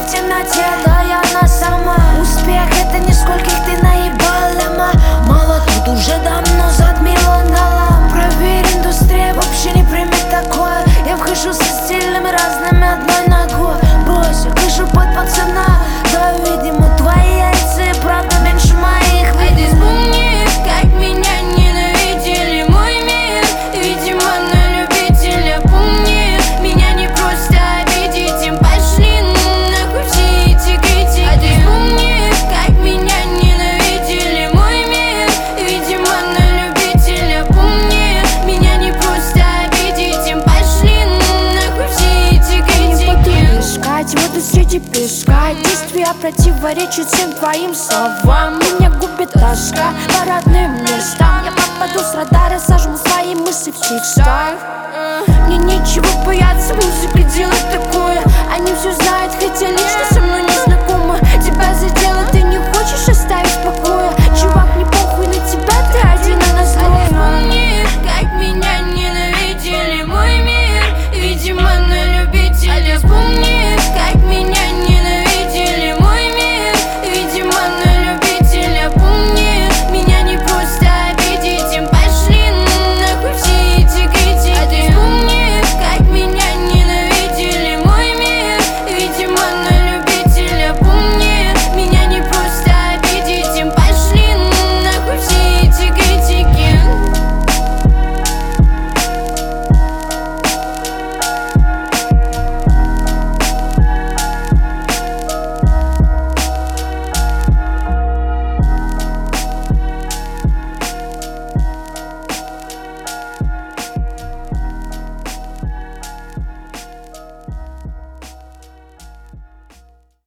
в темноте, да я она сама. Успех — это не скольких ты наебала, мало тут уже давно затмила нала. Проверь, индустрия вообще не примет такое. Я вхожу со стилями разными одной ногой. Брось, я хожу под пацана. Да, видимо, твои яйца и правда меньше моих. А ты вспомни, как меня ненавидели, мой мир. Видимо, на любителя. Помни, меня не просто обидеть, им пошли нахуй все эти критики. А ты вспомни, как меня ненавидели, мой мир. Видимо, на любителя. Помни, меня не просто обидеть, им пошли нахуй все эти критики. Искать в этой среди песка, действия противоречат всем твоим словам. Меня губит тоска по родным местам. Я попаду с радара, сожму свои мысли в текстах. Мне нечего бояться, музыка делает такое. Они все знают, хотя лично со мной не